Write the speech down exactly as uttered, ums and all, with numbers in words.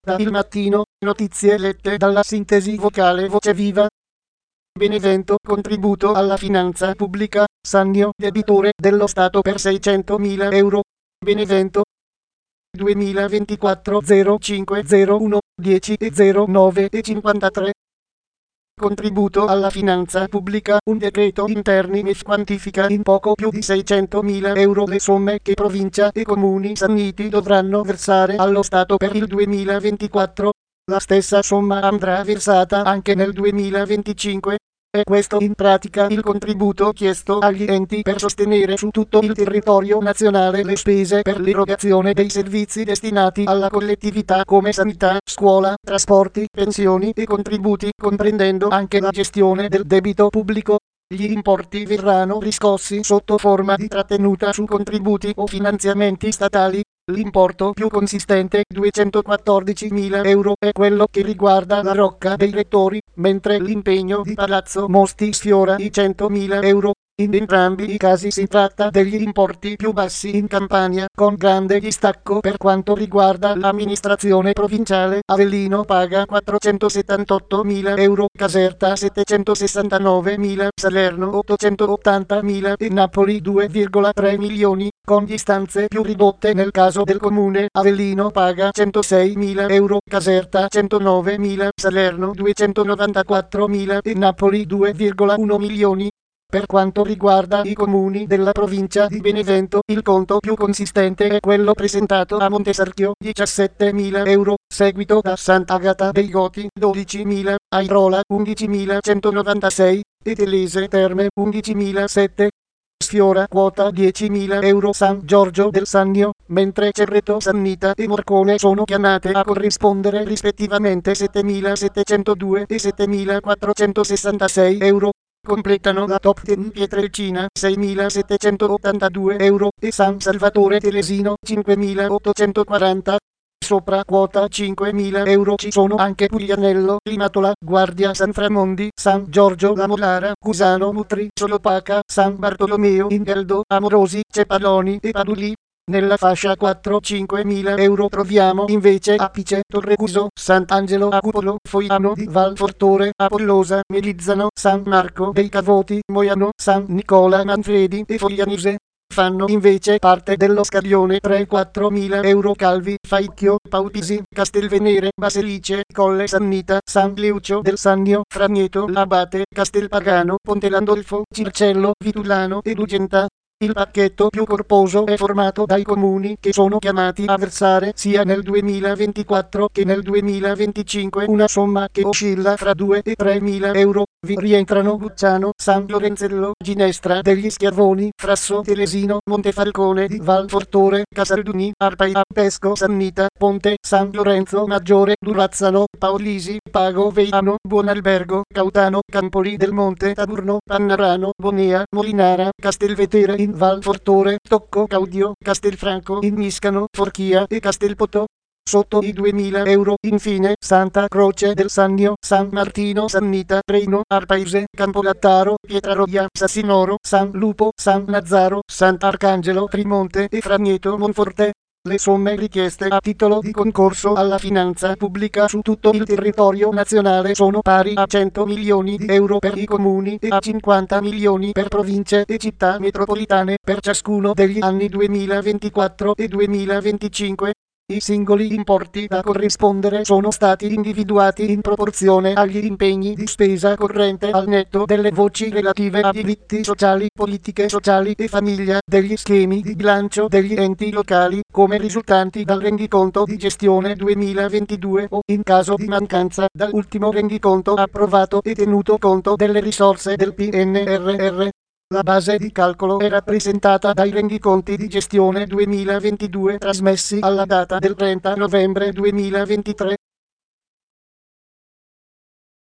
Da Il Mattino, notizie lette dalla sintesi vocale Voce Viva. Benevento, contributo alla finanza pubblica, Sannio, debitore dello Stato per seicentomila euro. Benevento, duemilaventiquattro zero cinque zero uno dieci e zero nove e cinquantatré. Contributo alla finanza pubblica, un decreto interni M I F quantifica in poco più di seicentomila euro le somme che provincia e comuni sanniti dovranno versare allo Stato per il duemilaventiquattro. La stessa somma andrà versata anche nel duemilaventicinque. È questo in pratica il contributo chiesto agli enti per sostenere su tutto il territorio nazionale le spese per l'erogazione dei servizi destinati alla collettività come sanità, scuola, trasporti, pensioni e contributi, comprendendo anche la gestione del debito pubblico. Gli importi verranno riscossi sotto forma di trattenuta su contributi o finanziamenti statali. L'importo più consistente, duecentoquattordicimila euro, è quello che riguarda la Rocca dei Rettori, mentre l'impegno di Palazzo Mosti sfiora i centomila euro. In entrambi i casi si tratta degli importi più bassi in Campania, con grande distacco per quanto riguarda l'amministrazione provinciale. Avellino paga quattrocentosettantottomila euro, Caserta settecentosessantanovemila, Salerno ottocentottantamila e Napoli due virgola tre milioni, con distanze più ridotte nel caso del comune. Avellino paga centoseimila euro, Caserta centonovemila, Salerno duecentonovantaquattromila e Napoli due virgola uno milioni. Per quanto riguarda i comuni della provincia di Benevento, il conto più consistente è quello presentato a Montesarchio, diciassettemila euro, seguito da Sant'Agata dei Goti, dodicimila, Airola, undicimilacentonovantasei, e Telese Terme, undicimilasettecento. Sfiora quota diecimila euro San Giorgio del Sannio, mentre Cerreto Sannita e Morcone sono chiamate a corrispondere rispettivamente settemilasettecentodue e settemilaquattrocentosessantasei euro. Completano la top dieci Pietrelcina seimilasettecentottantadue euro e San Salvatore Telesino cinquemilaottocentoquaranta. Sopra quota cinquemila euro ci sono anche Puglianello, Limatola, Guardia San Framondi, San Giorgio La Molara, Cusano Mutri, Solopaca, San Bartolomeo in Geldo, Amorosi, Cepaloni e Paduli. Nella fascia quattro-cinquemila euro troviamo invece Apice, Torrecuso, Sant'Angelo a Cupolo, Foiano di Valfortore, Apollosa, Melizzano, San Marco dei Cavoti, Moiano, San Nicola Manfredi e Foglianise. Fanno invece parte dello scaglione tre-quattromila euro Calvi, Faicchio, Paupisi, Castelvenere, Baselice, Colle Sannita, San Leucio del Sannio, Fragneto, Labate, Castelpagano, Ponte Landolfo, Circello, Vitulano e Dugenta. Il pacchetto più corposo è formato dai comuni che sono chiamati a versare sia nel duemilaventiquattro che nel duemilaventicinque una somma che oscilla fra due e tremila euro. Vi rientrano Bucciano, San Lorenzello, Ginestra degli Schiavoni, Frasso Telesino, Montefalcone di Valfortore, Casalduni, Arpai, Pesco Sannita, Ponte, San Lorenzo Maggiore, Durazzano, Paolisi, Pago Veiano, Buonalbergo, Cautano, Campoli del Monte, Taburno, Pannarano, Bonea, Molinara, Castelvetere in Valfortore, Tocco Caudio, Castelfranco in Miscano, Forchia e Castelpotò. Sotto i duemila euro, infine, Santa Croce del Sannio, San Martino Sannita, Reino, Arpaese, Campolattaro, Pietraroia, Sassinoro, San Lupo, San Nazzaro, Sant'Arcangelo Trimonte e Fragneto Monforte. Le somme richieste a titolo di concorso alla finanza pubblica su tutto il territorio nazionale sono pari a cento milioni di euro per i comuni e a cinquanta milioni per province e città metropolitane per ciascuno degli anni duemilaventiquattro e duemilaventicinque. I singoli importi da corrispondere sono stati individuati in proporzione agli impegni di spesa corrente al netto delle voci relative a diritti sociali, politiche sociali e famiglia degli schemi di bilancio degli enti locali, come risultanti dal rendiconto di gestione duemilaventidue o, in caso di mancanza, dall'ultimo rendiconto approvato e tenuto conto delle risorse del P N R R. La base di calcolo è rappresentata dai rendiconti di gestione duemilaventidue trasmessi alla data del trenta novembre duemilaventitré.